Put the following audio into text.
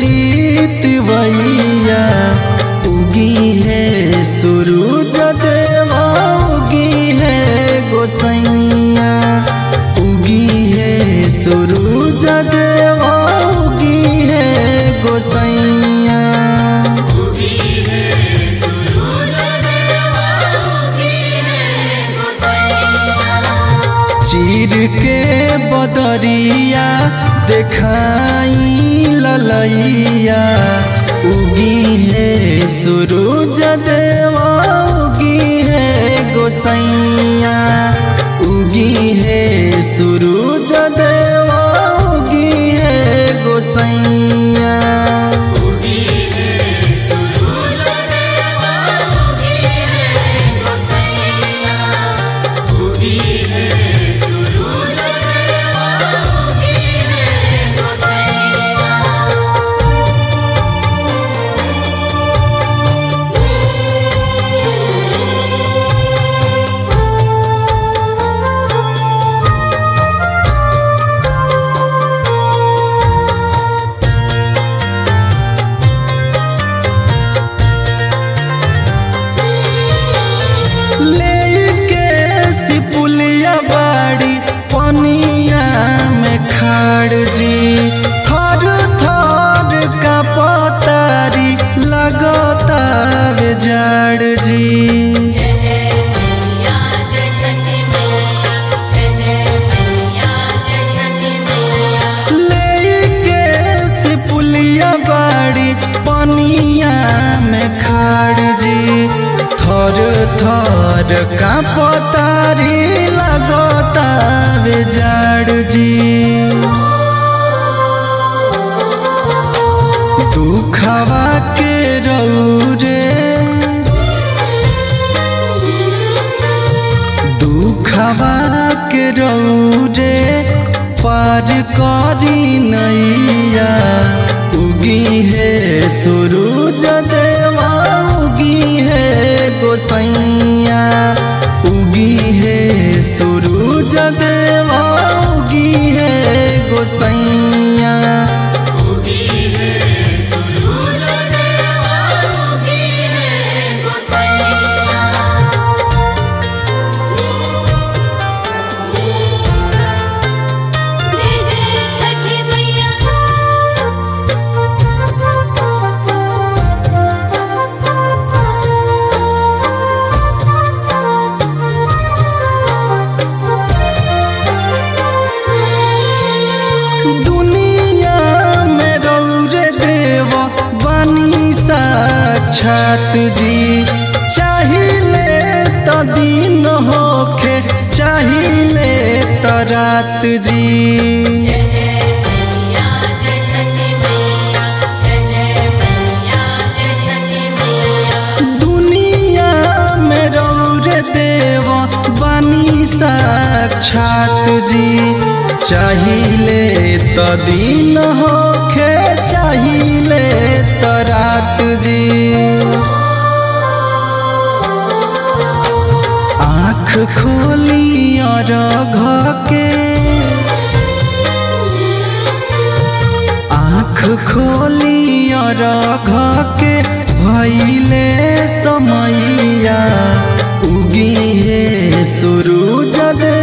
तिवैया उगी है सूरज देवा उगी है गोसैया उगी है सूरज देवा उगी है गोसैया चीर के बदरिया देखाई ललैया उगी है सूरज देवा उगी है गोसैया उगी है सूरज देवा उगी है गोसैया जी थर थर का पतारी लगता जाड़ जी लेके सिपुलिया बाड़ी पनिया में खाड़ जी थर थर का पतारी लगता जाड़ जी दुखवा के रौरे दुखवा के रौरे पार करी नैया उगी है सूरज देवा उगी है गोसैया उगी है सूरज देवा उगी है गोसैया छत जी चाहिए तो दिन होखे चाहिए तो रात जी दुनिया में रौरे देव बनी साक्षात जी चाहिए तो दिन होखे चाहिए तो रात जी आँख खोली और घके आँख खोली और घके भइले समैया उगी है सूरज